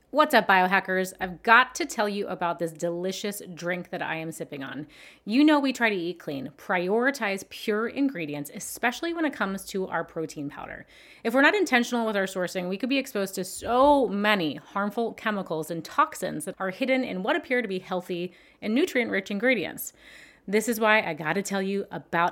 What's up, biohackers? I've got to tell you about this delicious drink that I am sipping on. You know, we try to eat clean, prioritize pure ingredients, especially when it comes to our protein powder. If we're not intentional with our sourcing, we could be exposed to so many harmful chemicals and toxins that are hidden in what appear to be healthy and nutrient rich ingredients. This is why I got to tell you about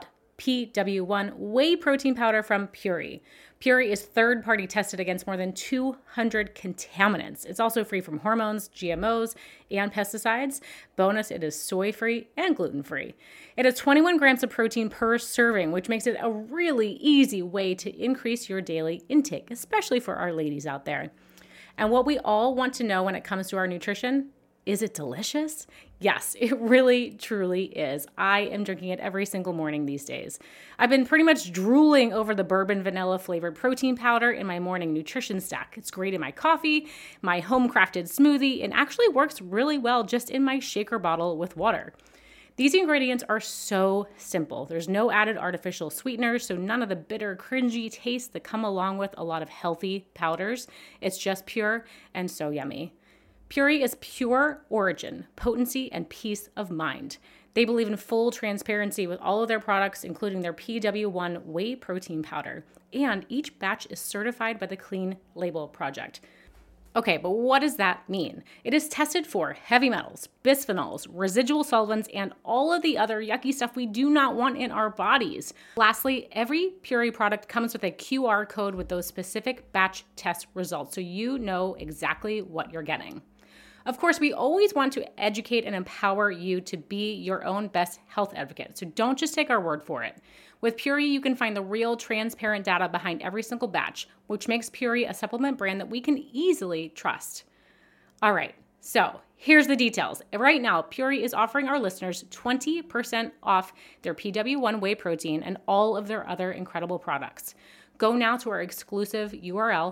PW1 whey protein powder from Puori. Puori is third-party tested against more than 200 contaminants. It's also free from hormones, GMOs, and pesticides. Bonus, it is soy-free and gluten-free. It has 21 grams of protein per serving, which makes it a really easy way to increase your daily intake, especially for our ladies out there. And what we all want to know when it comes to our nutrition, is it delicious? Yes, it really, truly is. I am drinking it every single morning these days. I've been pretty much drooling over the bourbon vanilla flavored protein powder in my morning nutrition stack. It's great in my coffee, my home crafted smoothie, and actually works really well just in my shaker bottle with water. These ingredients are so simple. There's no added artificial sweeteners, so none of the bitter, cringy tastes that come along with a lot of healthy powders. It's just pure and so yummy. Puori is pure origin, potency, and peace of mind. They believe in full transparency with all of their products, including their PW1 whey protein powder. And each batch is certified by the Clean Label Project. Okay, but what does that mean? It is tested for heavy metals, bisphenols, residual solvents, and all of the other yucky stuff we do not want in our bodies. Lastly, every Puori product comes with a QR code with those specific batch test results, so you know exactly what you're getting. Of course, we always want to educate and empower you to be your own best health advocate, so don't just take our word for it. With Puori, you can find the real, transparent data behind every single batch, which makes Puori a supplement brand that we can easily trust. All right, so here's the details. Right now, Puori is offering our listeners 20% off their PW1 whey protein and all of their other incredible products. Go now to our exclusive URL,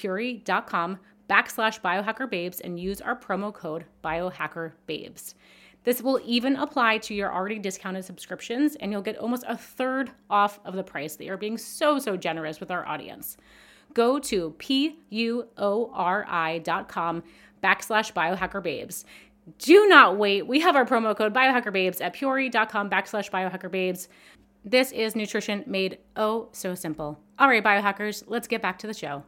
puori.com/biohackerbabes, and use our promo code biohackerbabes. This will even apply to your already discounted subscriptions, and you'll get almost a third off of the price. They are being so generous with our audience. Go to puori.com/biohackerbabes. Do not wait. We have our promo code biohackerbabes at puori.com/biohackerbabes. This is nutrition made oh so simple. All right, biohackers, let's get back to the show.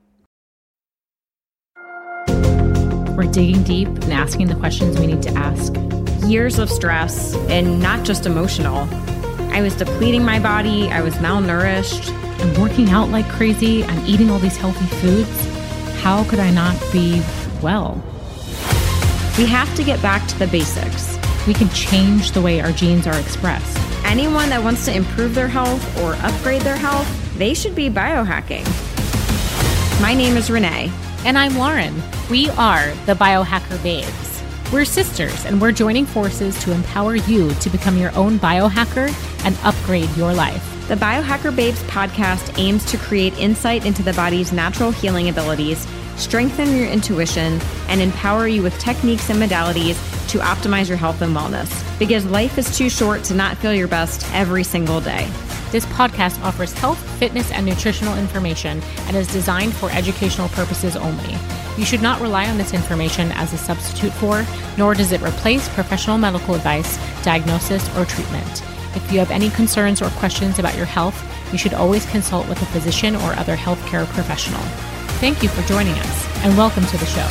We're digging deep and asking the questions we need to ask. Years of stress, and not just emotional. I was depleting my body. I was malnourished. I'm working out like crazy. I'm eating all these healthy foods. How could I not be well? We have to get back to the basics. We can change the way our genes are expressed. Anyone that wants to improve their health or upgrade their health, they should be biohacking. My name is Renee. And I'm Lauren. We are the Biohacker Babes. We're sisters, and we're joining forces to empower you to become your own biohacker and upgrade your life. The Biohacker Babes podcast aims to create insight into the body's natural healing abilities, strengthen your intuition, and empower you with techniques and modalities to optimize your health and wellness. Because life is too short to not feel your best every single day. This podcast offers health, fitness, and nutritional information and is designed for educational purposes only. You should not rely on this information as a substitute for, nor does it replace professional medical advice, diagnosis, or treatment. If you have any concerns or questions about your health, you should always consult with a physician or other healthcare professional. Thank you for joining us, and welcome to the show.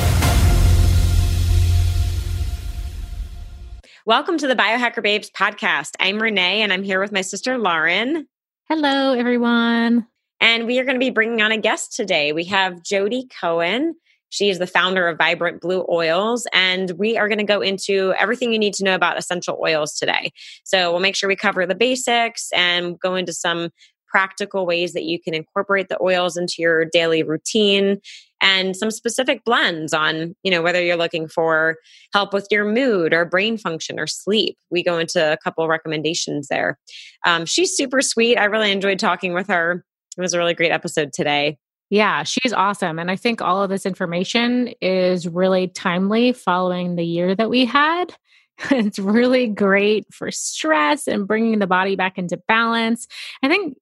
Welcome to the Biohacker Babes podcast. I'm Renee, and I'm here with my sister, Lauren. Hello, everyone. And we are going to be bringing on a guest today. We have Jody Cohen. She is the founder of Vibrant Blue Oils, and we are going to go into everything you need to know about essential oils today. So we'll make sure we cover the basics and go into some practical ways that you can incorporate the oils into your daily routine, and some specific blends on, whether you're looking for help with your mood or brain function or sleep. We go into a couple of recommendations there. She's super sweet. I really enjoyed talking with her. It was a really great episode today. Yeah, she's awesome. And I think all of this information is really timely following the year that we had. It's really great for stress and bringing the body back into balance. I think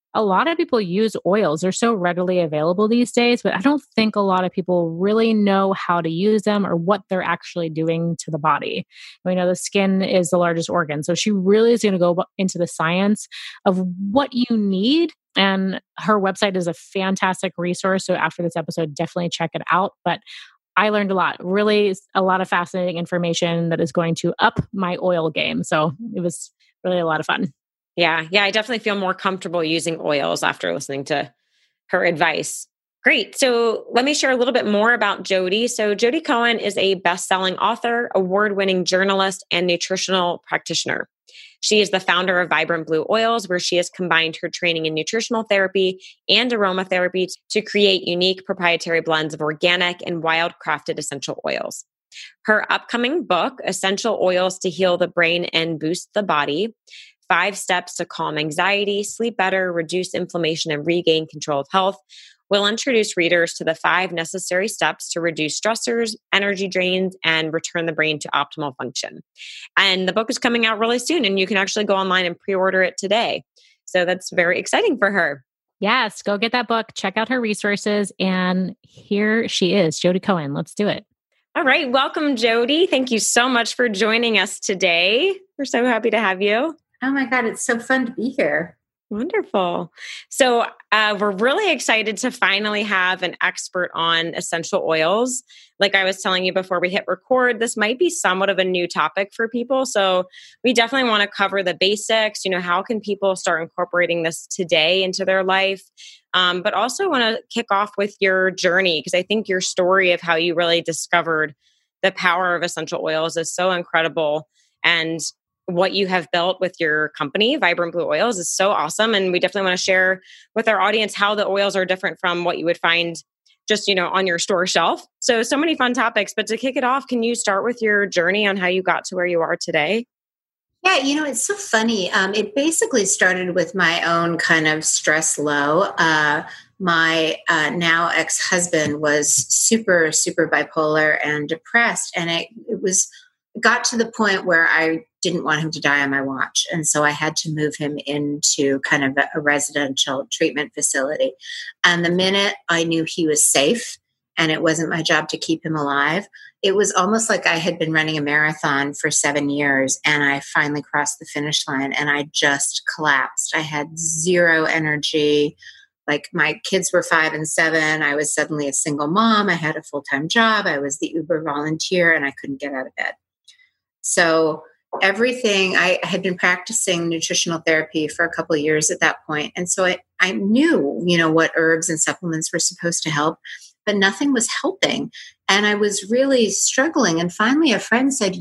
a lot of people use oils. They're so readily available these days, but I don't think a lot of people really know how to use them or what they're actually doing to the body. We know the skin is the largest organ. So she really is going to go into the science of what you need. And her website is a fantastic resource. So after this episode, definitely check it out. But I learned a lot, really a lot of fascinating information that is going to up my oil game. So it was really a lot of fun. Yeah. Yeah. I definitely feel more comfortable using oils after listening to her advice. Great. So let me share a little bit more about Jodi. So Jodi Cohen is a best-selling author, award-winning journalist, and nutritional practitioner. She is the founder of Vibrant Blue Oils, where she has combined her training in nutritional therapy and aromatherapy to create unique proprietary blends of organic and wild-crafted essential oils. Her upcoming book, Essential Oils to Heal the Brain and Boost the Body, 5 Steps to Calm Anxiety, Sleep Better, Reduce Inflammation, and Regain Control of Health, will introduce readers to the 5 necessary steps to reduce stressors, energy drains, and return the brain to optimal function. And the book is coming out really soon, and you can actually go online and pre-order it today. So that's very exciting for her. Yes, go get that book, check out her resources, and here she is, Jodi Cohen. Let's do it. All right. Welcome, Jodi. Thank you so much for joining us today. We're so happy to have you. Oh my God, it's so fun to be here. Wonderful. So we're really excited to finally have an expert on essential oils. Like I was telling you before we hit record, this might be somewhat of a new topic for people. So we definitely want to cover the basics. How can people start incorporating this today into their life? But also want to kick off with your journey, because I think your story of how you really discovered the power of essential oils is so incredible. And what you have built with your company, Vibrant Blue Oils, is so awesome. And we definitely want to share with our audience how the oils are different from what you would find just, on your store shelf. So many fun topics. But to kick it off, can you start with your journey on how you got to where you are today? Yeah, it's so funny. It basically started with my own kind of stress low. My now ex-husband was super, super bipolar and depressed. And it got to the point where I didn't want him to die on my watch. And so I had to move him into kind of a residential treatment facility. And the minute I knew he was safe and it wasn't my job to keep him alive, it was almost like I had been running a marathon for 7 years and I finally crossed the finish line and I just collapsed. I had zero energy. Like my kids were 5 and 7. I was suddenly a single mom. I had a full-time job. I was the Uber volunteer and I couldn't get out of bed. So everything, I had been practicing nutritional therapy for a couple of years at that point. And so I knew, what herbs and supplements were supposed to help, but nothing was helping. And I was really struggling. And finally, a friend said,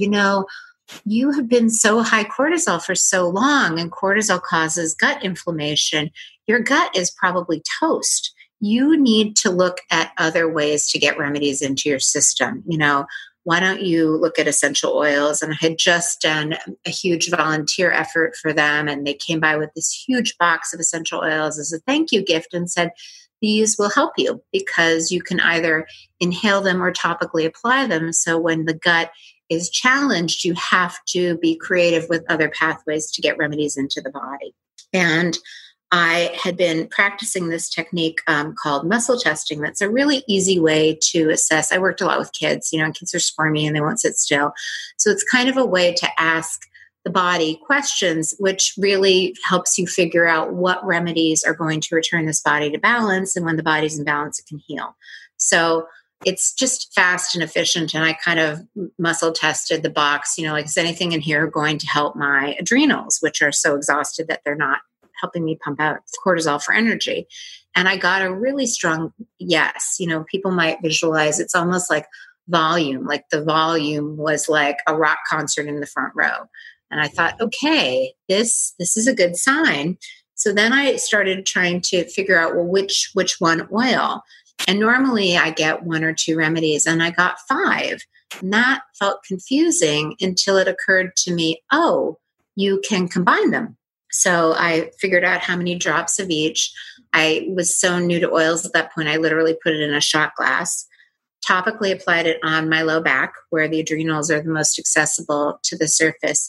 you have been so high cortisol for so long, and cortisol causes gut inflammation. Your gut is probably toast. You need to look at other ways to get remedies into your system. Why don't you look at essential oils? And I had just done a huge volunteer effort for them. And they came by with this huge box of essential oils as a thank you gift and said, these will help you because you can either inhale them or topically apply them. So when the gut is challenged, you have to be creative with other pathways to get remedies into the body. And I had been practicing this technique called muscle testing. That's a really easy way to assess. I worked a lot with kids, kids are squirmy and they won't sit still. So it's kind of a way to ask the body questions, which really helps you figure out what remedies are going to return this body to balance. And when the body's in balance, it can heal. So it's just fast and efficient. And I kind of muscle tested the box, is anything in here going to help my adrenals, which are so exhausted that they're not helping me pump out cortisol for energy. And I got a really strong yes. People might visualize it's almost like volume, like the volume was like a rock concert in the front row. And I thought, okay, this is a good sign. So then I started trying to figure out, well, which one oil? And normally I get 1 or 2 remedies and I got 5. And that felt confusing until it occurred to me, oh, you can combine them. So I figured out how many drops of each. I was so new to oils at that point, I literally put it in a shot glass, topically applied it on my low back where the adrenals are the most accessible to the surface.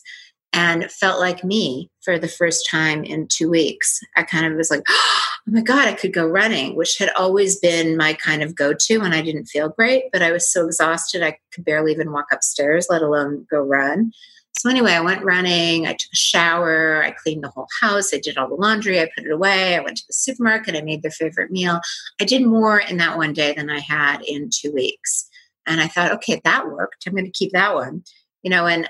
and it felt like me for the first time in 2 weeks. I kind of was like, oh my God, I could go running, which had always been my kind of go-to when I didn't feel great, but I was so exhausted I could barely even walk upstairs, let alone go run. So anyway, I went running, I took a shower, I cleaned the whole house, I did all the laundry, I put it away, I went to the supermarket, I made their favorite meal. I did more in that one day than I had in 2 weeks. And I thought, okay, that worked. I'm going to keep that one. And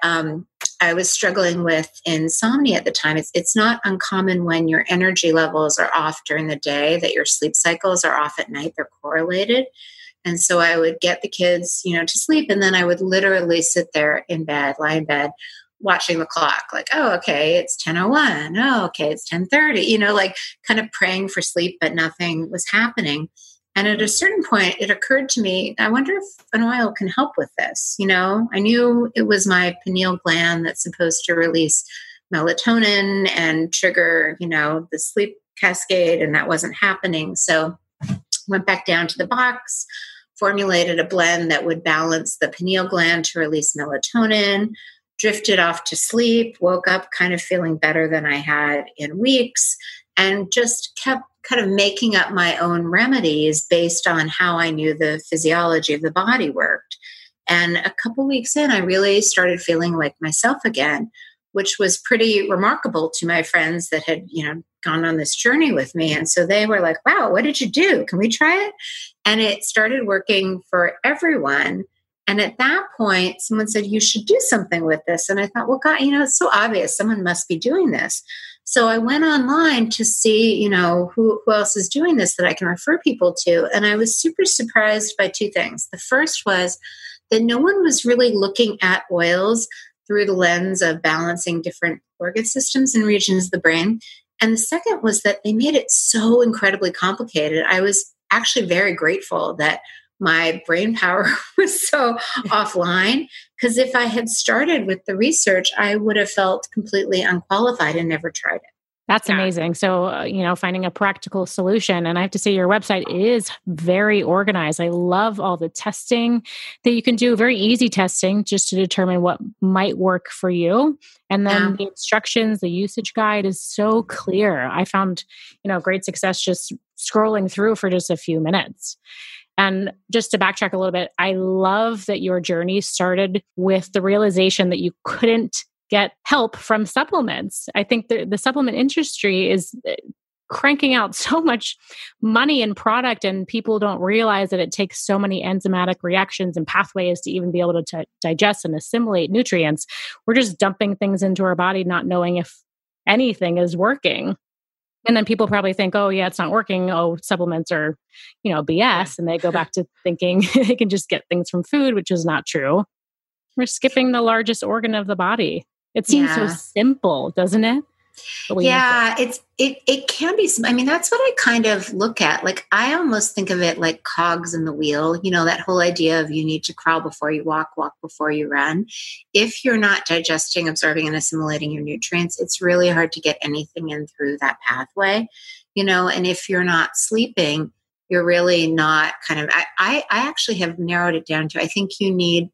I was struggling with insomnia at the time. It's not uncommon when your energy levels are off during the day that your sleep cycles are off at night. They're correlated. And so I would get the kids, to sleep. And then I would literally sit there in bed, lie in bed, watching the clock, like, oh, okay, it's 10:01. Oh, okay, it's 10:30, like kind of praying for sleep, but nothing was happening. And at a certain point, it occurred to me, I wonder if an oil can help with this. I knew it was my pineal gland that's supposed to release melatonin and trigger, the sleep cascade, and that wasn't happening. So went back down to the box, formulated a blend that would balance the pineal gland to release melatonin, drifted off to sleep, woke up kind of feeling better than I had in weeks, and just kept kind of making up my own remedies based on how I knew the physiology of the body worked. And a couple weeks in, I really started feeling like myself again, which was pretty remarkable to my friends that had, gone on this journey with me. And so they were like, wow, what did you do? Can we try it? And it started working for everyone. And at that point, someone said, you should do something with this. And I thought, well, God, it's so obvious. Someone must be doing this. So I went online to see, who else is doing this that I can refer people to. And I was super surprised by two things. The first was that no one was really looking at oils through the lens of balancing different organ systems and regions of the brain. And the second was that they made it so incredibly complicated. I was actually very grateful that my brain power was so offline, because if I had started with the research, I would have felt completely unqualified and never tried it. That's amazing. So, finding a practical solution. And I have to say, your website is very organized. I love all the testing that you can do, very easy testing just to determine what might work for you. And then the instructions, the usage guide is so clear. I found, great success just scrolling through for just a few minutes. And just to backtrack a little bit, I love that your journey started with the realization that you couldn't get help from supplements. I think the supplement industry is cranking out so much money and product, and people don't realize that it takes so many enzymatic reactions and pathways to even be able to digest and assimilate nutrients. We're just dumping things into our body, not knowing if anything is working. And then people probably think, oh, yeah, it's not working. Oh, supplements are, BS. And they go back to thinking they can just get things from food, which is not true. We're skipping the largest organ of the body. It seems so simple, doesn't it? Yeah, it can be. I mean, that's what I kind of look at. Like, I almost think of it like cogs in the wheel. That whole idea of you need to crawl before you walk before you run. If you're not digesting, absorbing, and assimilating your nutrients, it's really hard to get anything in through that pathway. And if you're not sleeping, you're really not kind of. I actually have narrowed it down to, I think you need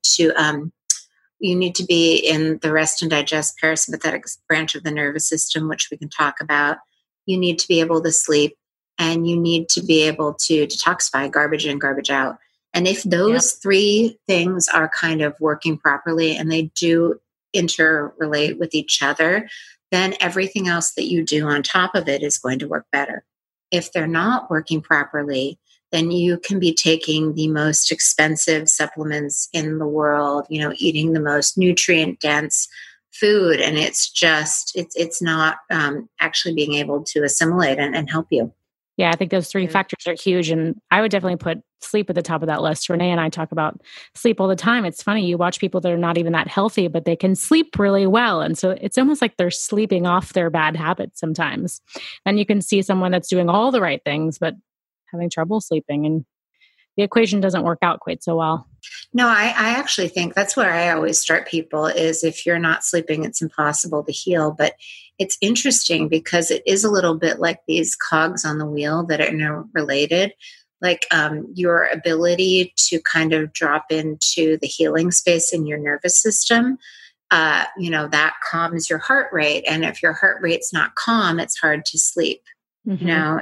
to be in the rest and digest parasympathetic branch of the nervous system, which we can talk about. You need to be able to sleep, and you need to be able to detoxify, garbage in, garbage out. And if those three things are kind of working properly and they do interrelate with each other, then everything else that you do on top of it is going to work better. If they're not working properly, then you can be taking the most expensive supplements in the world, eating the most nutrient dense food. And it's not actually being able to assimilate and help you. Yeah, I think those three factors are huge. And I would definitely put sleep at the top of that list. Renee and I talk about sleep all the time. It's funny, you watch people that are not even that healthy, but they can sleep really well. And so it's almost like they're sleeping off their bad habits sometimes. And you can see someone that's doing all the right things, but having trouble sleeping, and the equation doesn't work out quite so well. No, I actually think that's where I always start people is if you're not sleeping, it's impossible to heal. But it's interesting because it is a little bit like these cogs on the wheel that are interrelated. Like your ability to kind of drop into the healing space in your nervous system that calms your heart rate. And if your heart rate's not calm, it's hard to sleep. Mm-hmm.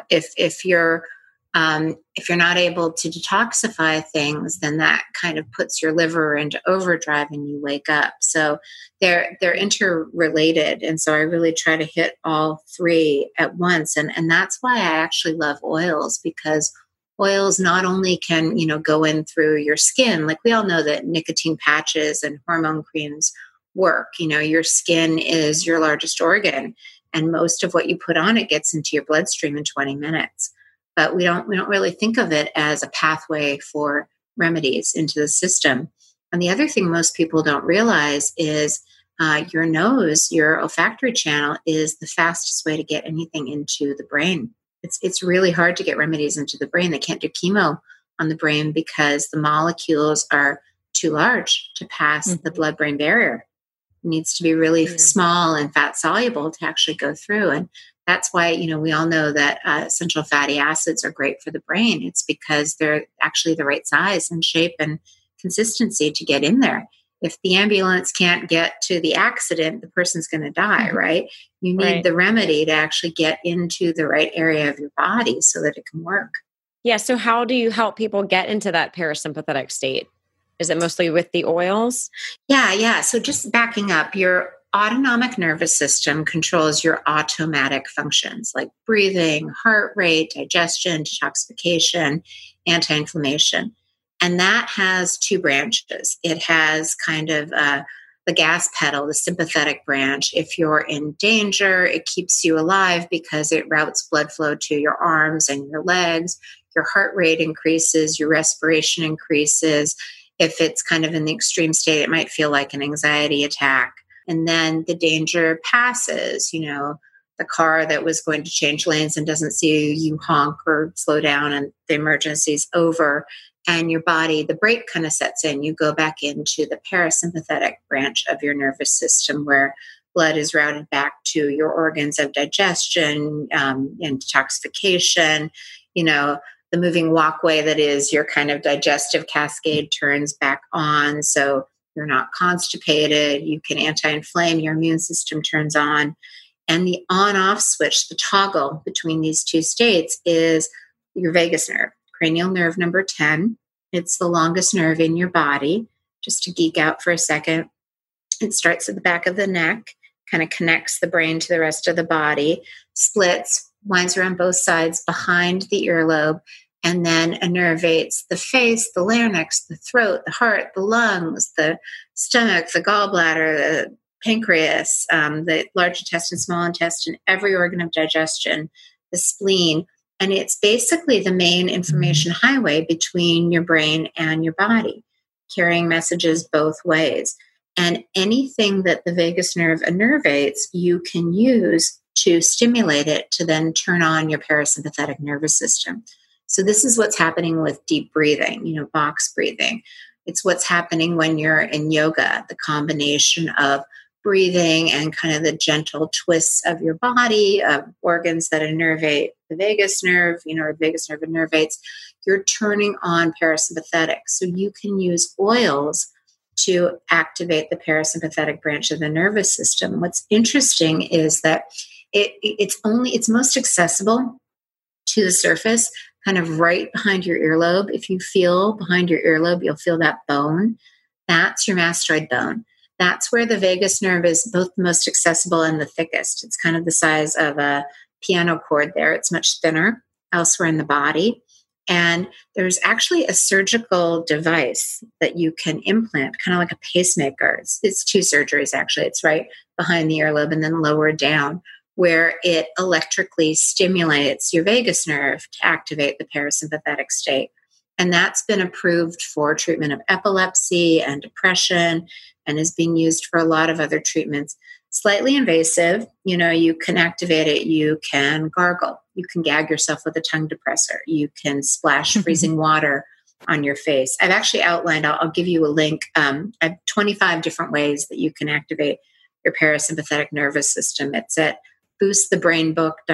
If you're not able to detoxify things, then that kind of puts your liver into overdrive and you wake up. So they're interrelated. And so I really try to hit all three at once. And that's why I actually love oils, because oils not only can, go in through your skin, like we all know that nicotine patches and hormone creams work. Your skin is your largest organ, and most of what you put on it gets into your bloodstream in 20 minutes. But we don't really think of it as a pathway for remedies into the system. And the other thing most people don't realize is your nose, your olfactory channel, is the fastest way to get anything into the brain. It's really hard to get remedies into the brain. They can't do chemo on the brain because the molecules are too large to pass the blood-brain barrier. It needs to be really small and fat soluble to actually go through. And that's why, we all know that essential fatty acids are great for the brain. It's because they're actually the right size and shape and consistency to get in there. If the ambulance can't get to the accident, the person's going to die, right? You need the remedy to actually get into the right area of your body so that it can work. Yeah. So how do you help people get into that parasympathetic state? Is it mostly with the oils? Yeah. So just backing up, your autonomic nervous system controls your automatic functions like breathing, heart rate, digestion, detoxification, anti-inflammation. And that has two branches. It has kind of the gas pedal, the sympathetic branch. If you're in danger, it keeps you alive because it routes blood flow to your arms and your legs. Your heart rate increases, your respiration increases. If it's kind of in the extreme state, it might feel like an anxiety attack. And then the danger passes, the car that was going to change lanes and doesn't see you honk or slow down and the emergency's over. And your body, the brake kind of sets in. You go back into the parasympathetic branch of your nervous system where blood is routed back to your organs of digestion and detoxification. The moving walkway that is your kind of digestive cascade turns back on. So you're not constipated. You can anti-inflame. Your immune system turns on. And the on-off switch, the toggle between these two states, is your vagus nerve, cranial nerve number 10. It's the longest nerve in your body. Just to geek out for a second, it starts at the back of the neck, kind of connects the brain to the rest of the body, splits, winds around both sides behind the earlobe, and then innervates the face, the larynx, the throat, the heart, the lungs, the stomach, the gallbladder, the pancreas, the large intestine, small intestine, every organ of digestion, the spleen. And it's basically the main information highway between your brain and your body, carrying messages both ways. And anything that the vagus nerve innervates, you can use to stimulate it to then turn on your parasympathetic nervous system. So this is what's happening with deep breathing, box breathing. It's what's happening when you're in yoga, the combination of breathing and kind of the gentle twists of your body, of organs that innervate the vagus nerve, the vagus nerve innervates, you're turning on parasympathetic. So you can use oils to activate the parasympathetic branch of the nervous system. What's interesting is that it's most accessible to the surface, kind of right behind your earlobe. If you feel behind your earlobe, you'll feel that bone. That's your mastoid bone. That's where the vagus nerve is both the most accessible and the thickest. It's kind of the size of a piano chord there. It's much thinner elsewhere in the body. And there's actually a surgical device that you can implant, kind of like a pacemaker. It's two surgeries, actually. It's right behind the earlobe and then lower down, where it electrically stimulates your vagus nerve to activate the parasympathetic state. And that's been approved for treatment of epilepsy and depression and is being used for a lot of other treatments. Slightly invasive, you can activate it, you can gargle, you can gag yourself with a tongue depressor, you can splash freezing water on your face. I've actually outlined, I'll give you a link. I have 25 different ways that you can activate your parasympathetic nervous system. It's at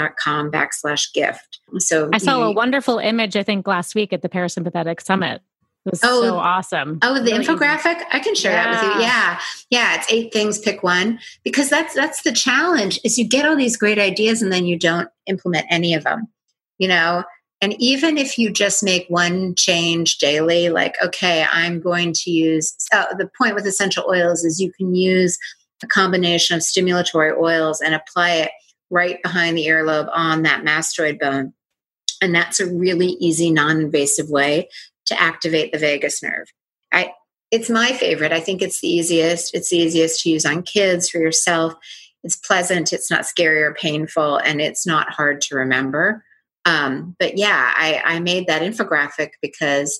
boostthebrainbook.com/gift. So I saw a wonderful image, I think last week at the Parasympathetic Summit. It was so awesome. Oh, the really infographic? Easy. I can share that with you. Yeah. Yeah. It's 8 things, pick one. Because that's the challenge is you get all these great ideas and then you don't implement any of them, And even if you just make one change daily, like, okay, I'm going to use, the point with essential oils is you can use a combination of stimulatory oils and apply it right behind the earlobe on that mastoid bone. And that's a really easy, non-invasive way to activate the vagus nerve. It's my favorite. I think it's the easiest. It's the easiest to use on kids, for yourself. It's pleasant. It's not scary or painful, and it's not hard to remember. But yeah, I made that infographic because,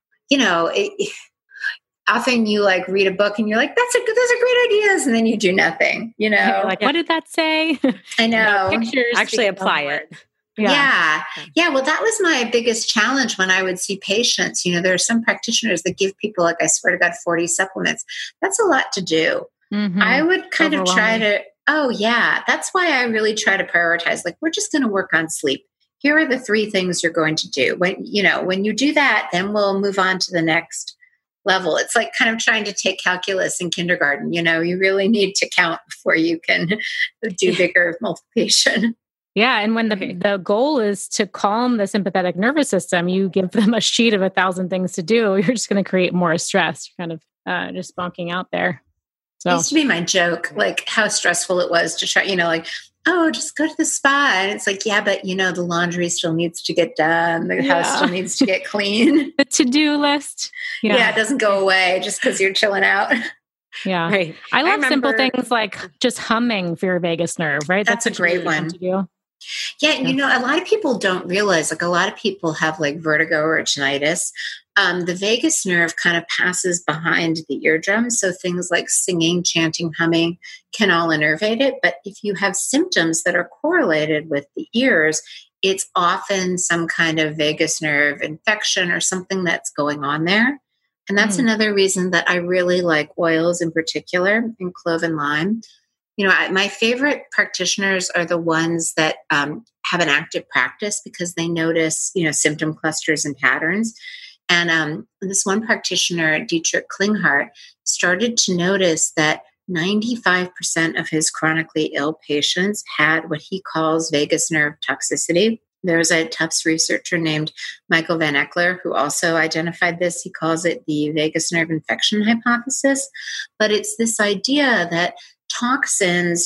often you like read a book and you're like, those are great ideas. And then you do nothing, Like, what did that say? I know. Pictures actually apply it. Yeah. Well, that was my biggest challenge when I would see patients. There are some practitioners that give people, like, I swear to God, 40 supplements. That's a lot to do. Mm-hmm. I would kind of try to, that's why I really try to prioritize. Like, we're just going to work on sleep. Here are the 3 things you're going to do. When you do that, then we'll move on to the next level. It's like kind of trying to take calculus in kindergarten. You really need to count before you can do bigger multiplication. Yeah. And when the goal is to calm the sympathetic nervous system, you give them a sheet of 1,000 things to do. You're just going to create more stress, kind of just bonking out there. So it used to be my joke, like how stressful it was to try, just go to the spa. And it's like, yeah, but the laundry still needs to get done. The house still needs to get clean. The to-do list. Yeah, it doesn't go away just because you're chilling out. Yeah. Right. I love simple things like just humming for your vagus nerve, right? That's a great one to do. Yeah. A lot of people don't realize, like, a lot of people have like vertigo or tinnitus. The vagus nerve kind of passes behind the eardrum. So things like singing, chanting, humming can all innervate it. But if you have symptoms that are correlated with the ears, it's often some kind of vagus nerve infection or something that's going on there. And that's another reason that I really like oils in particular, in clove and lime. My favorite practitioners are the ones that have an active practice because they notice, symptom clusters and patterns. And this one practitioner, Dietrich Klinghardt, started to notice that 95% of his chronically ill patients had what he calls vagus nerve toxicity. There's a Tufts researcher named Michael Van Eckler who also identified this. He calls it the vagus nerve infection hypothesis. But it's this idea that toxins,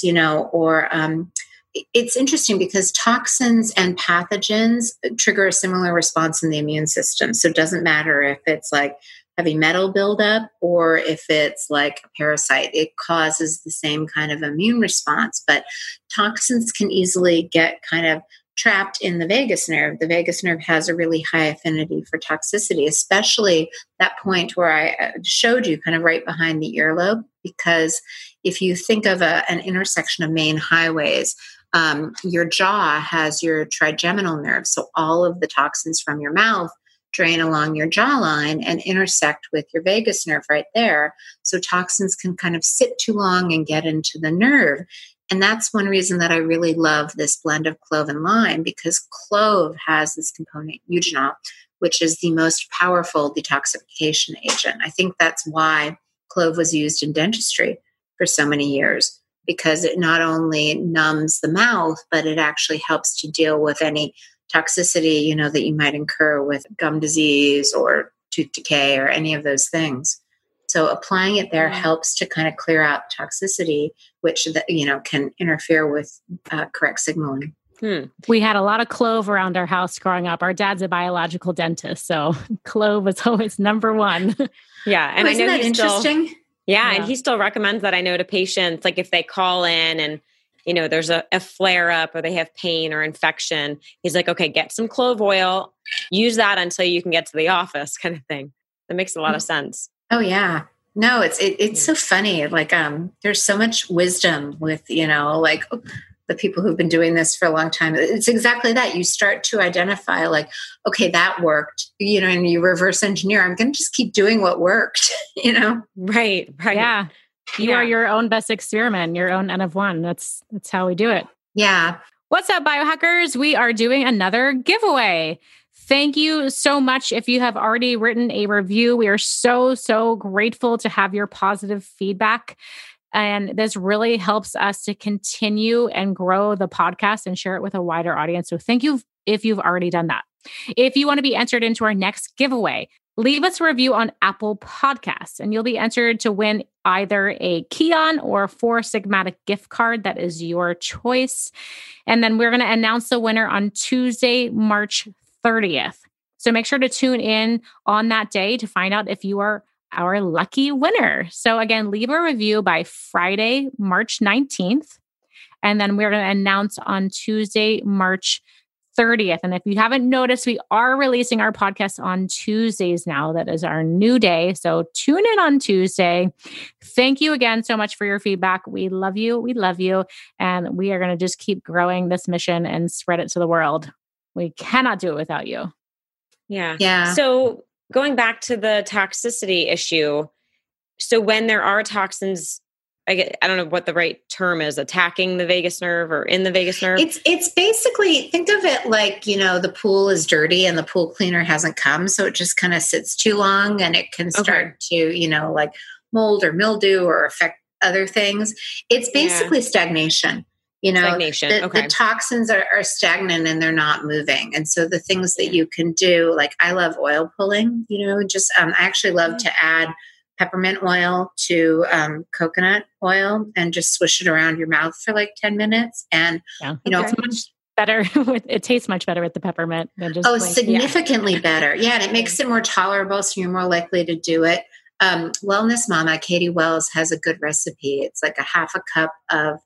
it's interesting because toxins and pathogens trigger a similar response in the immune system. So it doesn't matter if it's like heavy metal buildup or if it's like a parasite, it causes the same kind of immune response. But toxins can easily get kind of trapped in the vagus nerve. The vagus nerve has a really high affinity for toxicity, especially that point where I showed you, kind of right behind the earlobe. Because if you think of an intersection of main highways, your jaw has your trigeminal nerve. So all of the toxins from your mouth drain along your jawline and intersect with your vagus nerve right there. So toxins can kind of sit too long and get into the nerve. And that's one reason that I really love this blend of clove and lime, because clove has this component, eugenol, which is the most powerful detoxification agent. I think that's why clove was used in dentistry for so many years, because it not only numbs the mouth, but it actually helps to deal with any toxicity, that you might incur with gum disease or tooth decay or any of those things. So applying it there helps to kind of clear out toxicity, which, can interfere with correct signaling. We had a lot of clove around our house growing up. Our dad's a biological dentist, so clove was always number one. Yeah. And isn't that interesting? Yeah. And he still recommends that, I know, to patients, like if they call in and, there's a flare up or they have pain or infection, he's like, okay, get some clove oil, use that until you can get to the office, kind of thing. That makes a lot of sense. Oh yeah. No, it's so funny. Like, there's so much wisdom with, like the people who've been doing this for a long time. It's exactly that. You start to identify like, okay, that worked, and you reverse engineer. I'm going to just keep doing what worked, Right. Yeah. You are your own best experiment, your own N of one. That's how we do it. Yeah. What's up, biohackers? We are doing another giveaway. Thank you so much. If you have already written a review, we are so grateful to have your positive feedback. And this really helps us to continue and grow the podcast and share it with a wider audience. So thank you if you've already done that. If you want to be entered into our next giveaway, leave us a review on Apple Podcasts, and you'll be entered to win either a Kion or Four Sigmatic gift card. That is your choice. And then we're going to announce the winner on Tuesday, March 30th. So make sure to tune in on that day to find out if you are our lucky winner. So again, leave a review by Friday, March 19th. And then we're going to announce on Tuesday, March 30th. And if you haven't noticed, we are releasing our podcast on Tuesdays now. That is our new day. So tune in on Tuesday. Thank you again so much for your feedback. We love you. We love you. And we are going to just keep growing this mission and spread it to the world. We cannot do it without you. Yeah. So going back to the toxicity issue. So when there are toxins, I don't know what the right term is, attacking the vagus nerve or in the vagus nerve. It's basically, think of it like, the pool is dirty and the pool cleaner hasn't come. So it just kind of sits too long and it can start to, like mold or mildew or affect other things. It's basically stagnation. Stagnation. The toxins are stagnant and they're not moving. And so the things that you can do, like I love oil pulling, I actually love to add peppermint oil to coconut oil and just swish it around your mouth for like 10 minutes. And, it's much better. It tastes much better with the peppermint than just significantly better. Yeah. And it makes it more tolerable. So you're more likely to do it. Wellness Mama, Katie Wells, has a good recipe. It's like a half a cup of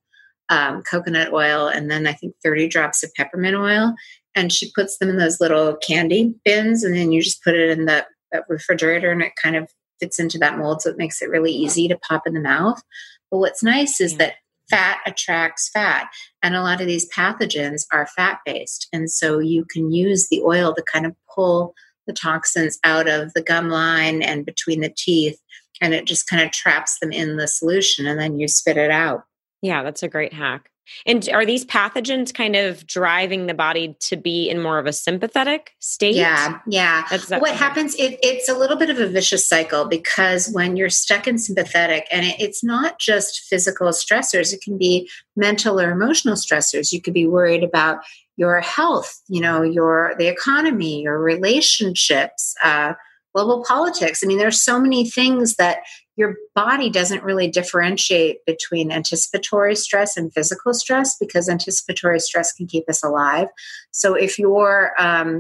coconut oil and then I think 30 drops of peppermint oil. And she puts them in those little candy bins. And then you just put it in the refrigerator and it kind of fits into that mold. So it makes it really easy to pop in the mouth. But what's nice is that fat attracts fat. And a lot of these pathogens are fat-based. And so you can use the oil to kind of pull the toxins out of the gum line and between the teeth. And it just kind of traps them in the solution and then you spit it out. Yeah, that's a great hack. And are these pathogens kind of driving the body to be in more of a sympathetic state? Yeah. What happens, it's a little bit of a vicious cycle because when you're stuck in sympathetic, and it's not just physical stressors, it can be mental or emotional stressors. You could be worried about your health, the economy, your relationships, global politics. I mean, there's so many things that your body doesn't really differentiate between anticipatory stress and physical stress because anticipatory stress can keep us alive. So if you're,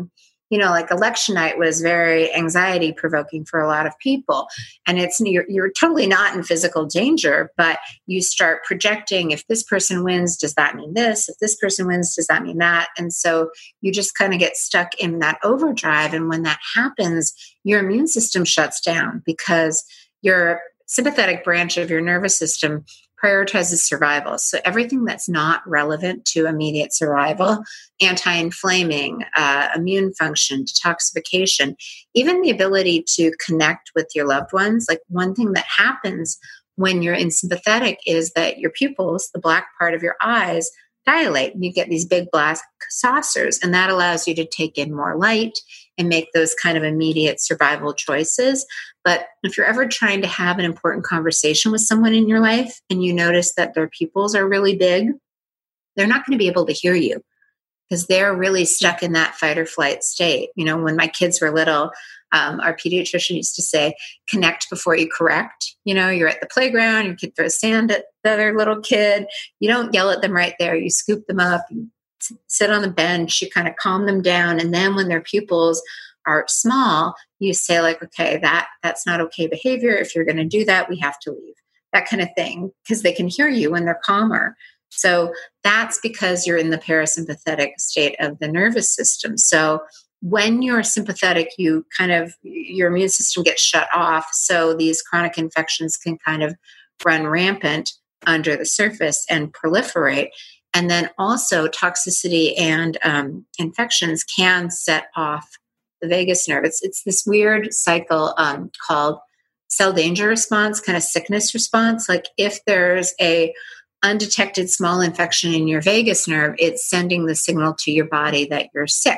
like election night was very anxiety provoking for a lot of people, and you're totally not in physical danger, but you start projecting, if this person wins, does that mean this? If this person wins, does that mean that? And so you just kind of get stuck in that overdrive. And when that happens, your immune system shuts down because your sympathetic branch of your nervous system prioritizes survival. So everything that's not relevant to immediate survival, anti-inflaming, immune function, detoxification, even the ability to connect with your loved ones. Like one thing that happens when you're in sympathetic is that your pupils, the black part of your eyes, dilate and you get these big black saucers, and that allows you to take in more light and make those kind of immediate survival choices. But if you're ever trying to have an important conversation with someone in your life and you notice that their pupils are really big, they're not going to be able to hear you because they're really stuck in that fight or flight state. When my kids were little, our pediatrician used to say, connect before you correct. You're at the playground, your kid throws sand at the other little kid. You don't yell at them right there. You scoop them up, you sit on the bench, you kind of calm them down. And then when their pupils are small, you say like, okay, that's not okay behavior. If you're going to do that, we have to leave, that kind of thing, because they can hear you when they're calmer. So that's because you're in the parasympathetic state of the nervous system. So when you're sympathetic, your immune system gets shut off. So these chronic infections can kind of run rampant under the surface and proliferate. And then also toxicity and infections can set off the vagus nerve. It's this weird cycle called cell danger response, kind of sickness response. Like if there's a undetected small infection in your vagus nerve, it's sending the signal to your body that you're sick.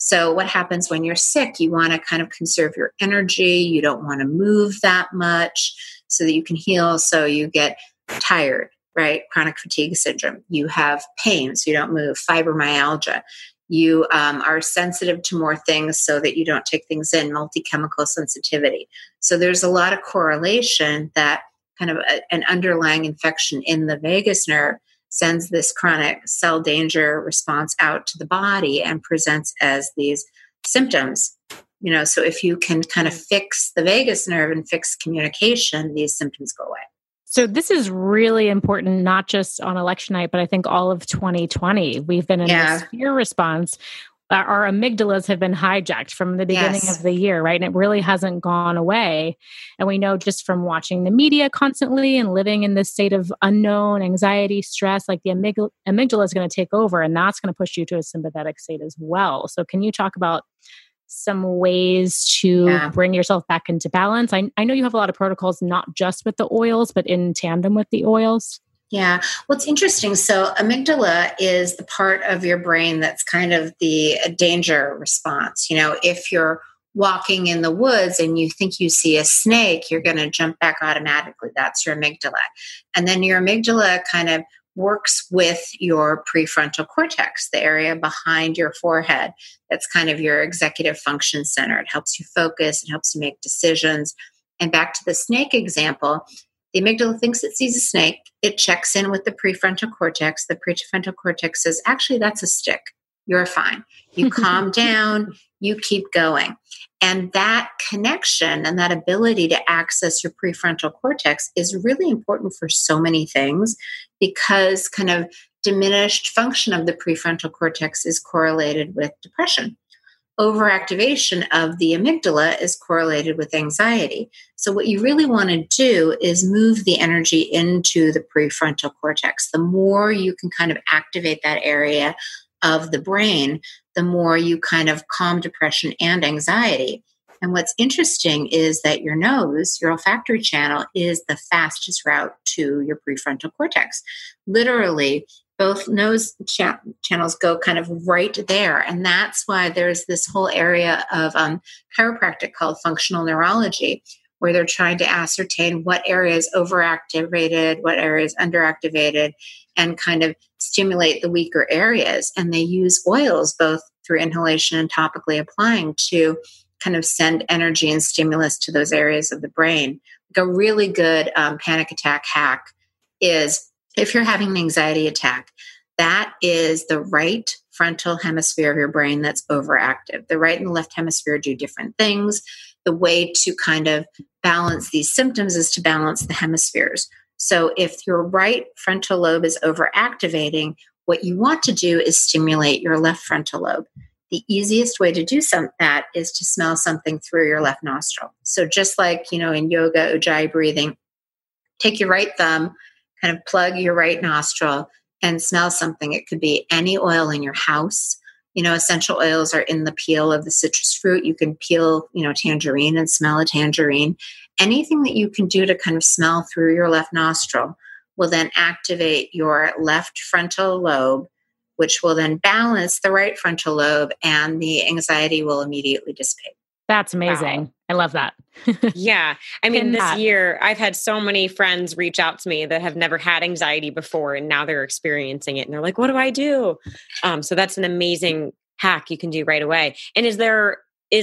So what happens when you're sick? You want to kind of conserve your energy. You don't want to move that much so that you can heal. So you get tired, right? Chronic fatigue syndrome. You have pain, so you don't move. Fibromyalgia. You are sensitive to more things so that you don't take things in. Multi-chemical sensitivity. So there's a lot of correlation that kind of an underlying infection in the vagus nerve sends this chronic cell danger response out to the body and presents as these symptoms. So if you can kind of fix the vagus nerve and fix communication, these symptoms go away. So this is really important, not just on election night, but I think all of 2020. We've been in this fear response. Our amygdalas have been hijacked from the beginning of the year, right? And it really hasn't gone away. And we know just from watching the media constantly and living in this state of unknown, anxiety, stress, like the amygdala is going to take over, and that's going to push you to a sympathetic state as well. So can you talk about some ways to bring yourself back into balance? I know you have a lot of protocols, not just with the oils, but in tandem with the oils. Yeah. Well, it's interesting. So amygdala is the part of your brain that's kind of the danger response. If you're walking in the woods and you think you see a snake, you're going to jump back automatically. That's your amygdala. And then your amygdala kind of works with your prefrontal cortex, the area behind your forehead. That's kind of your executive function center. It helps you focus. It helps you make decisions. And back to the snake example, the amygdala thinks it sees a snake. It checks in with the prefrontal cortex. The prefrontal cortex says, actually, that's a stick. You're fine. You calm down. You keep going. And that connection and that ability to access your prefrontal cortex is really important for so many things, because kind of diminished function of the prefrontal cortex is correlated with depression. Overactivation of the amygdala is correlated with anxiety. So what you really want to do is move the energy into the prefrontal cortex. The more you can kind of activate that area of the brain, the more you kind of calm depression and anxiety. And what's interesting is that your nose, your olfactory channel, is the fastest route to your prefrontal cortex. Literally, both nose channels go kind of right there. And that's why there's this whole area of chiropractic called functional neurology, where they're trying to ascertain what area is overactivated, what area is underactivated, and kind of stimulate the weaker areas. And they use oils both through inhalation and topically applying to kind of send energy and stimulus to those areas of the brain. Like a really good panic attack hack is, if you're having an anxiety attack, that is the right frontal hemisphere of your brain that's overactive. The right and the left hemisphere do different things. The way to kind of balance these symptoms is to balance the hemispheres. So if your right frontal lobe is overactivating, what you want to do is stimulate your left frontal lobe. The easiest way to do that is to smell something through your left nostril. So just like, in yoga, ujjayi breathing, take your right thumb, kind of plug your right nostril and smell something. It could be any oil in your house. Essential oils are in the peel of the citrus fruit. You can peel, tangerine and smell a tangerine. Anything that you can do to kind of smell through your left nostril will then activate your left frontal lobe, which will then balance the right frontal lobe, and the anxiety will immediately dissipate. That's amazing. Wow. I love that. Yeah. I mean, this year I've had so many friends reach out to me that have never had anxiety before, and now they're experiencing it and they're like, what do I do? So that's an amazing hack you can do right away. And is there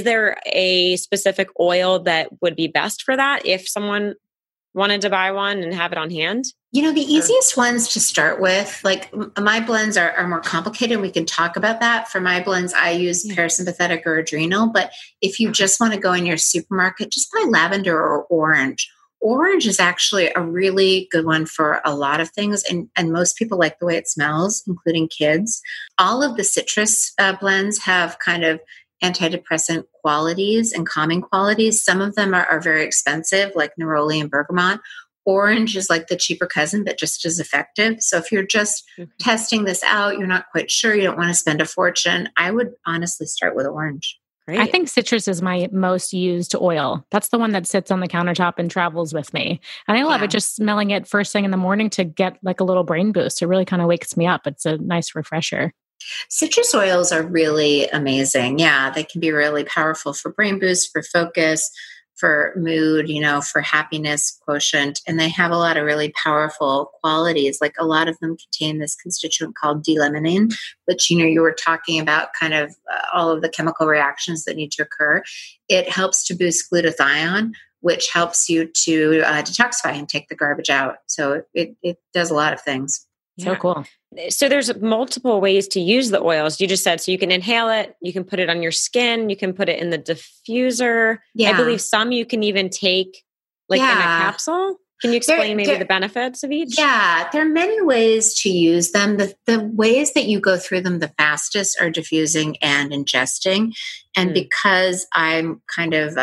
a specific oil that would be best for that if someone wanted to buy one and have it on hand? The easiest ones to start with, like my blends are more complicated. We can talk about that. For my blends, I use parasympathetic or adrenal. But if you just want to go in your supermarket, just buy lavender or orange. Orange is actually a really good one for a lot of things. And most people like the way it smells, including kids. All of the citrus blends have kind of antidepressant qualities and calming qualities. Some of them are very expensive, like neroli and bergamot. Orange is like the cheaper cousin, but just as effective. So if you're just testing this out, you're not quite sure, you don't want to spend a fortune, I would honestly start with orange. Great. I think citrus is my most used oil. That's the one that sits on the countertop and travels with me. And I love it, just smelling it first thing in the morning to get like a little brain boost. It really kind of wakes me up. It's a nice refresher. Citrus oils are really amazing. Yeah, they can be really powerful for brain boost, for focus, for mood, for happiness quotient. And they have a lot of really powerful qualities. Like a lot of them contain this constituent called D-limonene, which, you were talking about kind of all of the chemical reactions that need to occur. It helps to boost glutathione, which helps you to detoxify and take the garbage out. So it does a lot of things. So cool. So there's multiple ways to use the oils. You just said, so you can inhale it, you can put it on your skin, you can put it in the diffuser. Yeah. I believe some you can even take in a capsule. Can you explain maybe the benefits of each? Yeah, there are many ways to use them. The ways that you go through them the fastest are diffusing and ingesting. And because I'm kind of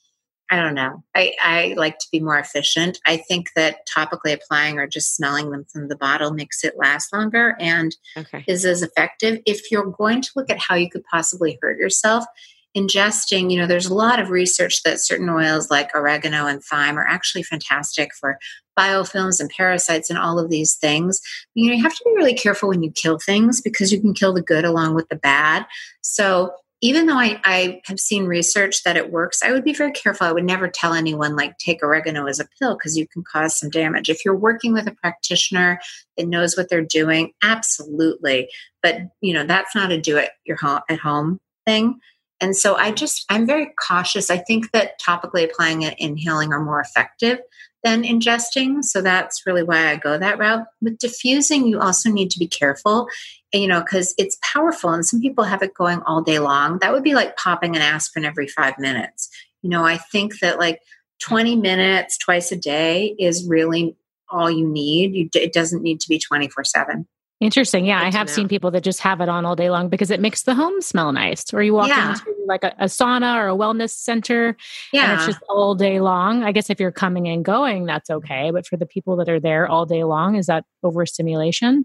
I don't know. I like to be more efficient. I think that topically applying or just smelling them from the bottle makes it last longer and is as effective. If you're going to look at how you could possibly hurt yourself, ingesting, there's a lot of research that certain oils like oregano and thyme are actually fantastic for biofilms and parasites and all of these things. You have to be really careful when you kill things because you can kill the good along with the bad. So even though I have seen research that it works, I would be very careful. I would never tell anyone take oregano as a pill because you can cause some damage. If you're working with a practitioner that knows what they're doing, absolutely. But, that's not a do it at home thing. And so I'm very cautious. I think that topically applying it, inhaling are more effective than ingesting. So that's really why I go that route. With diffusing, you also need to be careful, because it's powerful and some people have it going all day long. That would be like popping an aspirin every 5 minutes. I think that 20 minutes twice a day is really all you need. It doesn't need to be 24/7. Interesting. Yeah, I have seen people that just have it on all day long because it makes the home smell nice. Or you walk into a sauna or a wellness center and it's just all day long. I guess if you're coming and going, that's okay. But for the people that are there all day long, is that overstimulation?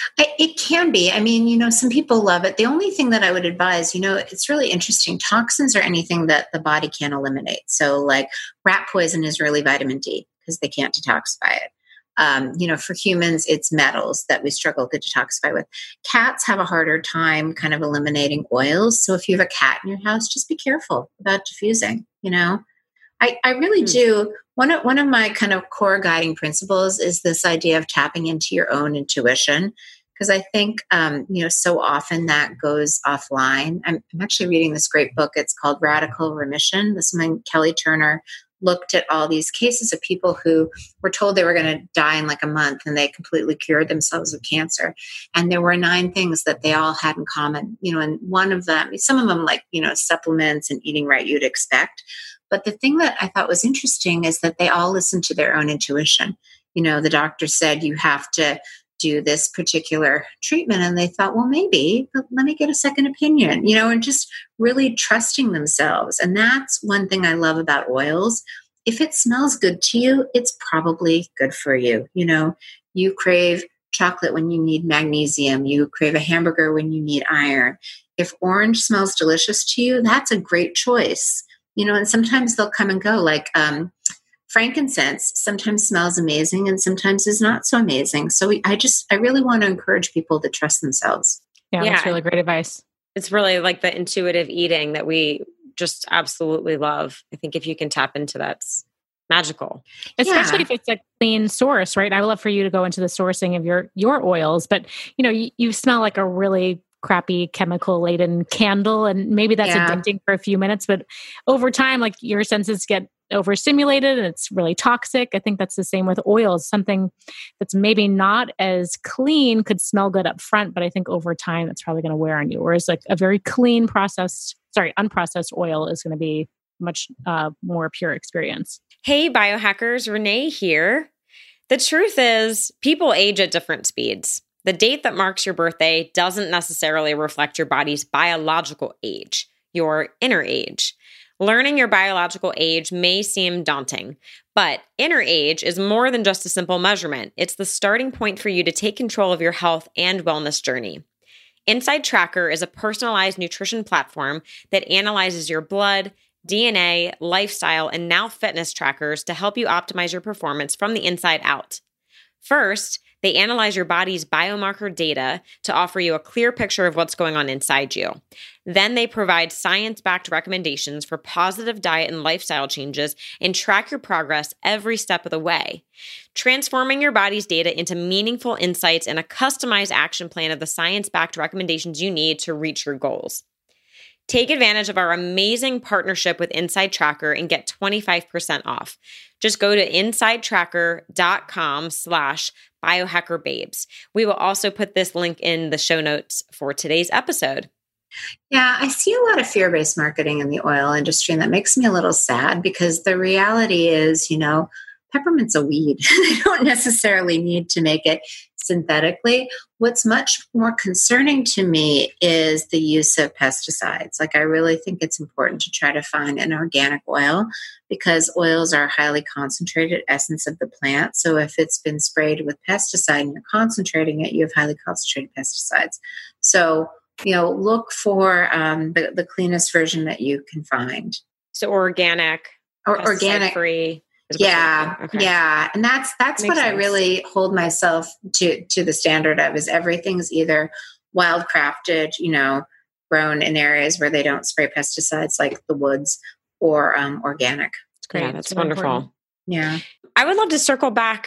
It can be. I mean, some people love it. The only thing that I would advise, it's really interesting. Toxins are anything that the body can't eliminate. So rat poison is really vitamin D because they can't detoxify it. For humans, it's metals that we struggle to detoxify with. Cats have a harder time kind of eliminating oils. So if you have a cat in your house, just be careful about diffusing, I really do. One of my kind of core guiding principles is this idea of tapping into your own intuition. Because I think, so often that goes offline. I'm actually reading this great book. It's called Radical Remission. This woman, Kelly Turner, looked at all these cases of people who were told they were going to die in a month and they completely cured themselves of cancer. And there were 9 things that they all had in common, and one of them, some of them supplements and eating right you'd expect. But the thing that I thought was interesting is that they all listened to their own intuition. The doctor said, you have to do this particular treatment. And they thought, well, maybe, but let me get a second opinion, and just really trusting themselves. And that's one thing I love about oils. If it smells good to you, it's probably good for you. You crave chocolate when you need magnesium. You crave a hamburger when you need iron. If orange smells delicious to you, that's a great choice. And sometimes they'll come and go. Frankincense sometimes smells amazing and sometimes is not so amazing. So I really want to encourage people to trust themselves. Yeah, that's really great advice. It's really the intuitive eating that we just absolutely love. I think if you can tap into that's magical. Especially if it's a clean source, right? I would love for you to go into the sourcing of your oils, but you smell like a really crappy chemical laden candle and maybe that's addicting for a few minutes, but over time, your senses get overstimulated and it's really toxic. I think that's the same with oils. Something that's maybe not as clean could smell good up front, but I think over time it's probably going to wear on you. Whereas a very clean unprocessed oil is going to be much more pure experience. Hey, biohackers, Renee here. The truth is people age at different speeds. The date that marks your birthday doesn't necessarily reflect your body's biological age, your inner age. Learning your biological age may seem daunting, but inner age is more than just a simple measurement. It's the starting point for you to take control of your health and wellness journey. Inside Tracker is a personalized nutrition platform that analyzes your blood, DNA, lifestyle, and now fitness trackers to help you optimize your performance from the inside out. First, they analyze your body's biomarker data to offer you a clear picture of what's going on inside you. Then they provide science-backed recommendations for positive diet and lifestyle changes and track your progress every step of the way, transforming your body's data into meaningful insights and a customized action plan of the science-backed recommendations you need to reach your goals. Take advantage of our amazing partnership with Inside Tracker and get 25% off. Just go to insidetracker.com/biohackerbabes. We will also put this link in the show notes for today's episode. Yeah, I see a lot of fear-based marketing in the oil industry, and that makes me a little sad because the reality is, peppermint's a weed. They don't necessarily need to make it synthetically. What's much more concerning to me is the use of pesticides. I really think it's important to try to find an organic oil because oils are a highly concentrated essence of the plant. So if it's been sprayed with pesticide and you're concentrating it, you have highly concentrated pesticides. So, look for the cleanest version that you can find. So organic or organic free. Yeah. Okay. Yeah. And that's what sense. I really hold myself to the standard of is everything's either wild crafted, grown in areas where they don't spray pesticides like the woods or organic. That's great. Yeah, that's wonderful. Important. Yeah. I would love to circle back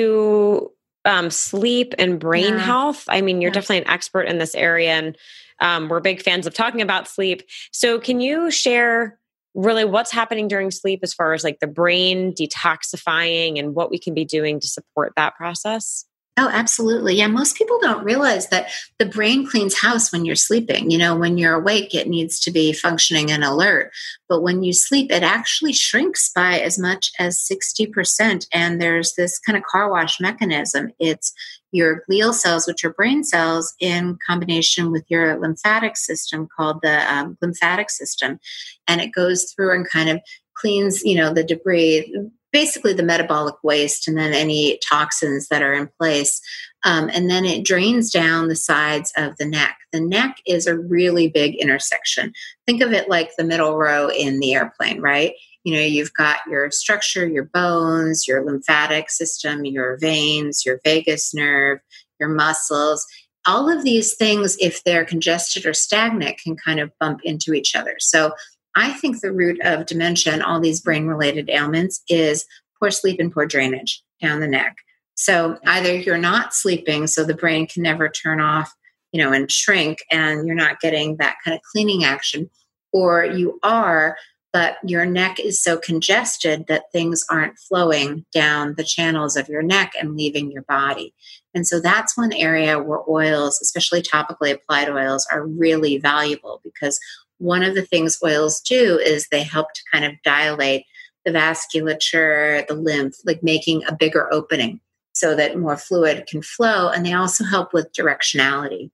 to sleep and brain health. I mean, you're definitely an expert in this area and we're big fans of talking about sleep. So can you share really what's happening during sleep as far as the brain detoxifying and what we can be doing to support that process? Oh, absolutely. Yeah. Most people don't realize that the brain cleans house when you're sleeping. When you're awake, it needs to be functioning and alert. But when you sleep, it actually shrinks by as much as 60%. And there's this kind of car wash mechanism. It's your glial cells, which are brain cells, in combination with your lymphatic system called the lymphatic system. And it goes through and kind of cleans, the debris, basically the metabolic waste and then any toxins that are in place. And then it drains down the sides of the neck. The neck is a really big intersection. Think of it like the middle row in the airplane, right? You've got your structure, your bones, your lymphatic system, your veins, your vagus nerve, your muscles. All of these things, if they're congested or stagnant, can kind of bump into each other. So I think the root of dementia and all these brain-related ailments is poor sleep and poor drainage down the neck. So either you're not sleeping, so the brain can never turn off, and shrink, and you're not getting that kind of cleaning action, or you are, but your neck is so congested that things aren't flowing down the channels of your neck and leaving your body. And so that's one area where oils, especially topically applied oils, are really valuable because one of the things oils do is they help to kind of dilate the vasculature, the lymph, making a bigger opening so that more fluid can flow. And they also help with directionality.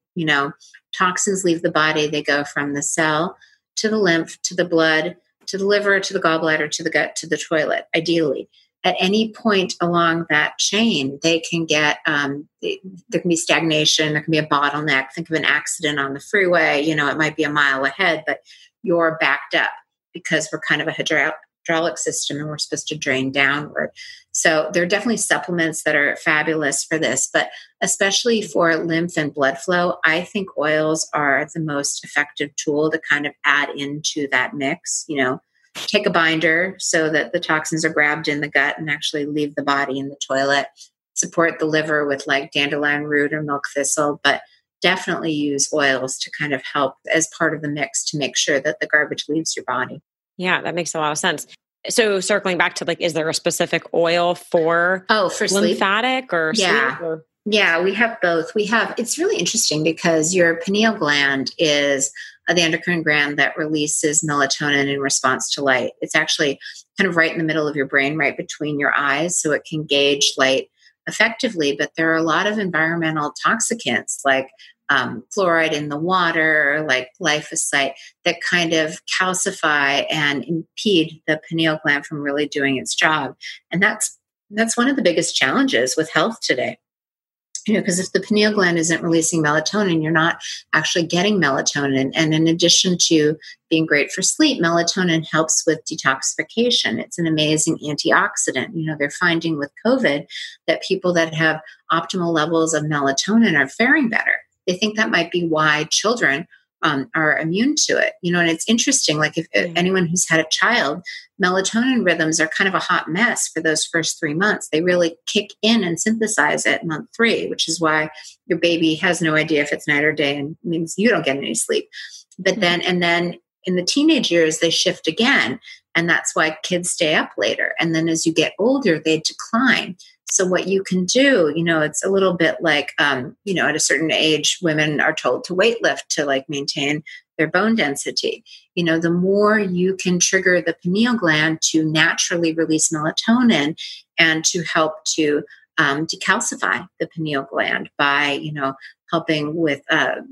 Toxins leave the body. They go from the cell to the lymph, to the blood, to the liver, to the gallbladder, to the gut, to the toilet, ideally. At any point along that chain, they can get, there can be stagnation, there can be a bottleneck. Think of an accident on the freeway, it might be a mile ahead, but you're backed up because we're kind of a hydraulic system and we're supposed to drain downward. So there are definitely supplements that are fabulous for this, but especially for lymph and blood flow, I think oils are the most effective tool to kind of add into that mix, take a binder so that the toxins are grabbed in the gut and actually leave the body in the toilet. Support the liver with dandelion root or milk thistle, but definitely use oils to kind of help as part of the mix to make sure that the garbage leaves your body. Yeah, that makes a lot of sense. So circling back to is there a specific oil for lymphatic or sleep? Or? Yeah, we have both. It's really interesting because your pineal gland is the endocrine gland that releases melatonin in response to light. It's actually kind of right in the middle of your brain, right between your eyes, so it can gauge light effectively. But there are a lot of environmental toxicants like fluoride in the water, like glyphosate, that kind of calcify and impede the pineal gland from really doing its job. And that's one of the biggest challenges with health today. Because if the pineal gland isn't releasing melatonin, you're not actually getting melatonin. And in addition to being great for sleep, melatonin helps with detoxification. It's an amazing antioxidant. They're finding with COVID that people that have optimal levels of melatonin are faring better. They think that might be why children are immune to it. And it's interesting, like if anyone who's had a child, melatonin rhythms are kind of a hot mess for those first 3 months. They really kick in and synthesize at month 3, which is why your baby has no idea if it's night or day and means you don't get any sleep. But then in the teenage years, they shift again. And that's why kids stay up later. And then as you get older, they decline. So what you can do, it's a little bit like, at a certain age, women are told to weightlift to like maintain their bone density. The more you can trigger the pineal gland to naturally release melatonin and to help to decalcify the pineal gland by, helping with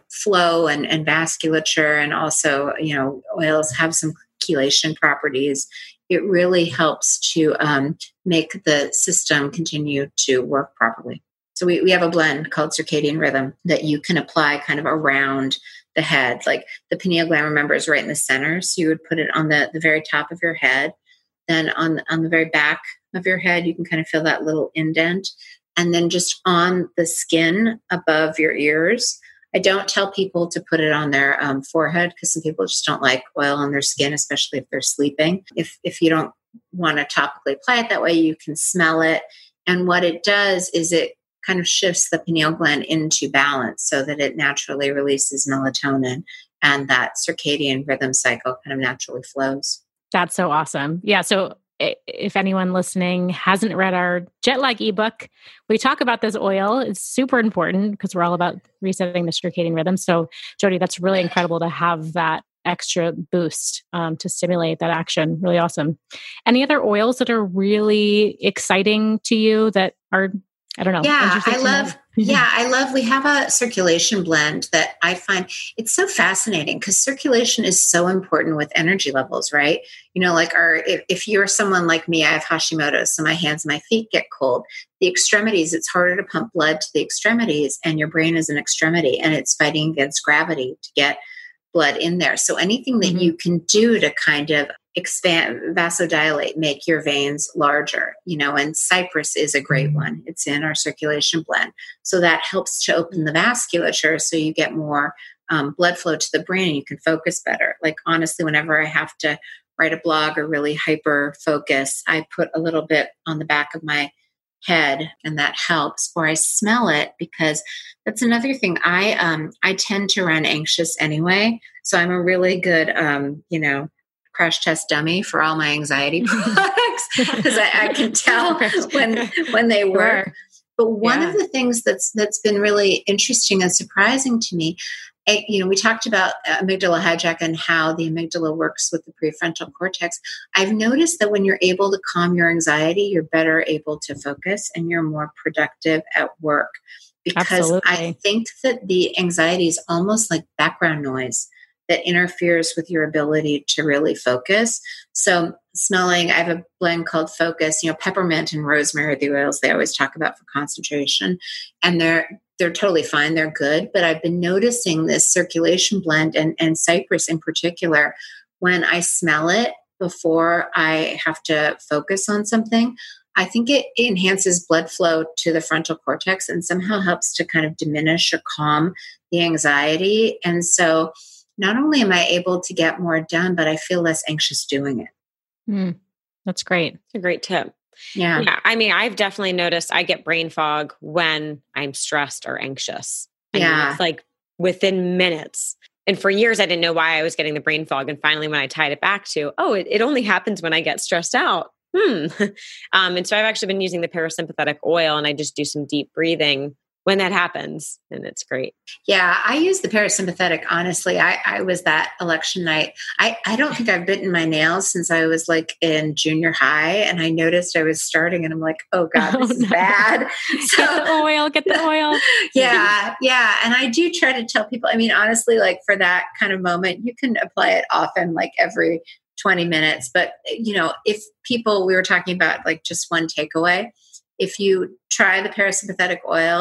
flow and vasculature, and also, oils have some chelation properties. It really helps to make the system continue to work properly. So we have a blend called circadian rhythm that you can apply kind of around the head. Like the pineal gland, remember, is right in the center. So you would put it on the very top of your head. Then on the very back of your head, you can kind of feel that little indent. And then just on the skin above your ears. I don't tell people to put it on their forehead because some people just don't like oil on their skin, especially if they're sleeping. If you don't want to topically apply it that way, you can smell it. And what it does is it kind of shifts the pineal gland into balance so that it naturally releases melatonin and that circadian rhythm cycle kind of naturally flows. That's so awesome. Yeah. So if anyone listening hasn't read our jet lag ebook, we talk about this oil. It's super important because we're all about resetting the circadian rhythm. So Jody, that's really incredible to have that extra boost to stimulate that action. Really awesome. Any other oils that are really exciting to you that are, I don't know. Yeah, I love, we have a circulation blend that I find it's so fascinating because circulation is so important with energy levels, right? Like if you're someone like me, I have Hashimoto's, so my hands and my feet get cold. The extremities, it's harder to pump blood to the extremities, and your brain is an extremity and it's fighting against gravity to get blood in there. So anything that you can do to kind of expand, vasodilate, make your veins larger, and cypress is a great one. It's in our circulation blend. So that helps to open the vasculature so you get more blood flow to the brain and you can focus better. Like honestly, whenever I have to write a blog or really hyper focus, I put a little bit on the back of my head and that helps, or I smell it because that's another thing. I tend to run anxious anyway. So I'm a really good, crash test dummy for all my anxiety products because I can tell when they work. But one of the things that's been really interesting and surprising to me, we talked about amygdala hijack and how the amygdala works with the prefrontal cortex. I've noticed that when you're able to calm your anxiety, you're better able to focus and you're more productive at work. Because I think that the anxiety is almost like background noise that interferes with your ability to really focus. So smelling, I have a blend called Focus, peppermint and rosemary are the oils they always talk about for concentration. And they're totally fine. They're good. But I've been noticing this circulation blend and cypress in particular, when I smell it before I have to focus on something, I think it enhances blood flow to the frontal cortex and somehow helps to kind of diminish or calm the anxiety. And so not only am I able to get more done, but I feel less anxious doing it. That's great. It's a great tip. Yeah. I mean, I've definitely noticed I get brain fog when I'm stressed or anxious. It's like within minutes. And for years, I didn't know why I was getting the brain fog. And finally, when I tied it back to, it only happens when I get stressed out. And so I've actually been using the parasympathetic oil and I just do some deep breathing when that happens. And it's great. Yeah, I use the parasympathetic. Honestly, I was that election night. I don't think I've bitten my nails since I was like in junior high. And I noticed I was starting and I'm like, oh God, this is bad. So Get the oil. Yeah. And I do try to tell people, I mean, honestly, like for that kind of moment, you can apply it often, like every 20 minutes. But, if people, we were talking about like just one takeaway, if you try the parasympathetic oil,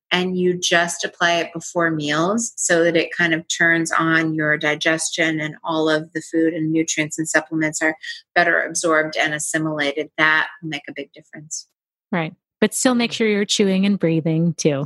and you just apply it before meals so that it kind of turns on your digestion and all of the food and nutrients and supplements are better absorbed and assimilated. That will make a big difference. Right. But still make sure you're chewing and breathing too.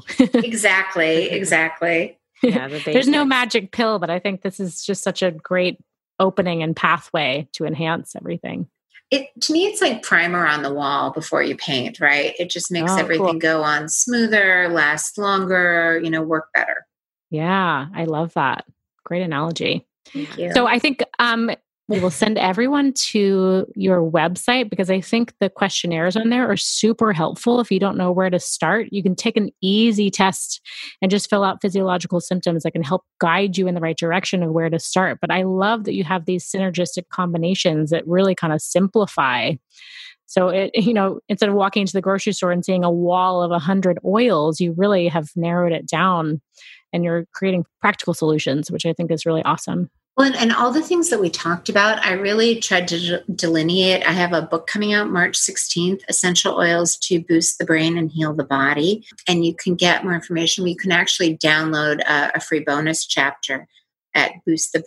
Exactly. Yeah, there's no magic pill, but I think this is just such a great opening and pathway to enhance everything. To me, it's like primer on the wall before you paint, right? It just makes everything go on smoother, last longer, work better. Yeah, I love that. Great analogy. Thank you. So I think we will send everyone to your website because I think the questionnaires on there are super helpful. If you don't know where to start, you can take an easy test and just fill out physiological symptoms that can help guide you in the right direction of where to start. But I love that you have these synergistic combinations that really kind of simplify. So instead of walking into the grocery store and seeing a wall of 100 oils, you really have narrowed it down and you're creating practical solutions, which I think is really awesome. Well, and all the things that we talked about, I really tried to delineate. I have a book coming out March 16th, Essential Oils to Boost the Brain and Heal the Body. And you can get more information. You can actually download a free bonus chapter at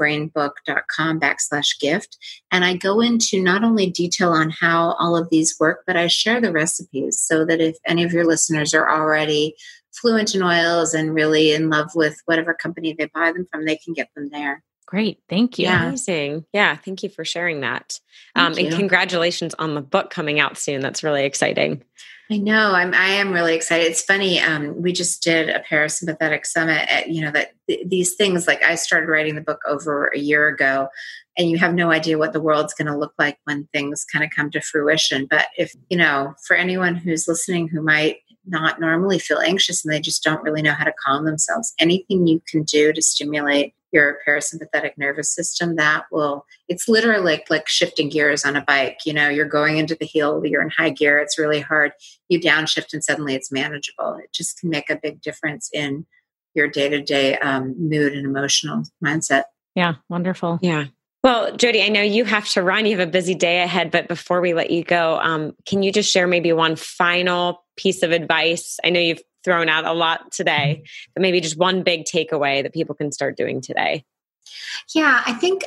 boostthebrainbook.com/gift. And I go into not only detail on how all of these work, but I share the recipes so that if any of your listeners are already fluent in oils and really in love with whatever company they buy them from, they can get them there. Great. Thank you. Yeah. Amazing. Yeah. Thank you for sharing that. And congratulations on the book coming out soon. That's really exciting. I know. I am really excited. It's funny. We just did a parasympathetic summit at, these things, like I started writing the book over a year ago, and you have no idea what the world's going to look like when things kind of come to fruition. But if, for anyone who's listening who might not normally feel anxious and they just don't really know how to calm themselves, anything you can do to stimulate your parasympathetic nervous system, it's literally like shifting gears on a bike. You're going into the hill, you're in high gear, it's really hard. You downshift and suddenly it's manageable. It just can make a big difference in your day-to-day mood and emotional mindset. Yeah. Wonderful. Yeah. Well, Jody, I know you have to run. You have a busy day ahead, but before we let you go, can you just share maybe one final piece of advice? I know you've thrown out a lot today, but maybe just one big takeaway that people can start doing today. Yeah, I think,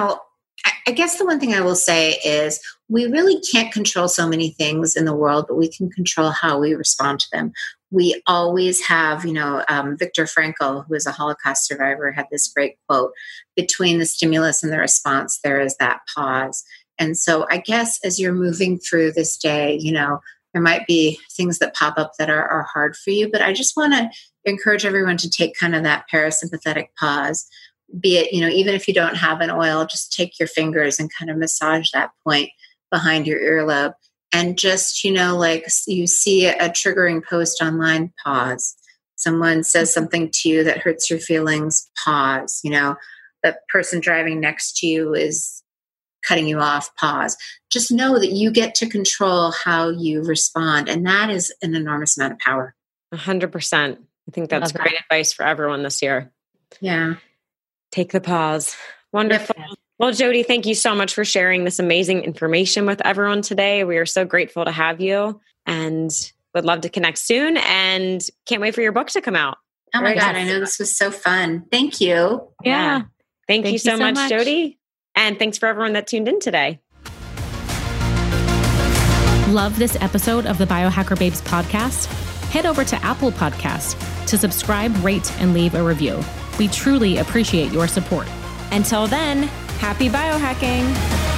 I guess the one thing I will say is we really can't control so many things in the world, but we can control how we respond to them. We always have, Viktor Frankl, who is a Holocaust survivor, had this great quote, between the stimulus and the response, there is that pause. And so I guess as you're moving through this day, there might be things that pop up that are hard for you, but I just want to encourage everyone to take kind of that parasympathetic pause, be it, even if you don't have an oil, just take your fingers and kind of massage that point behind your earlobe. And just, like you see a triggering post online, pause. Someone says something to you that hurts your feelings, pause. The person driving next to you is cutting you off, pause. Just know that you get to control how you respond. And that is an enormous amount of power. 100%. I think that's great advice for everyone this year. Yeah. Take the pause. Wonderful. Yep. Well, Jody, thank you so much for sharing this amazing information with everyone today. We are so grateful to have you and would love to connect soon and can't wait for your book to come out. Oh my God. I know this was so fun. Thank you. Yeah. Thank you so much, Jody. And thanks for everyone that tuned in today. Love this episode of the Biohacker Babes podcast? Head over to Apple Podcasts to subscribe, rate, and leave a review. We truly appreciate your support. Until then, happy biohacking.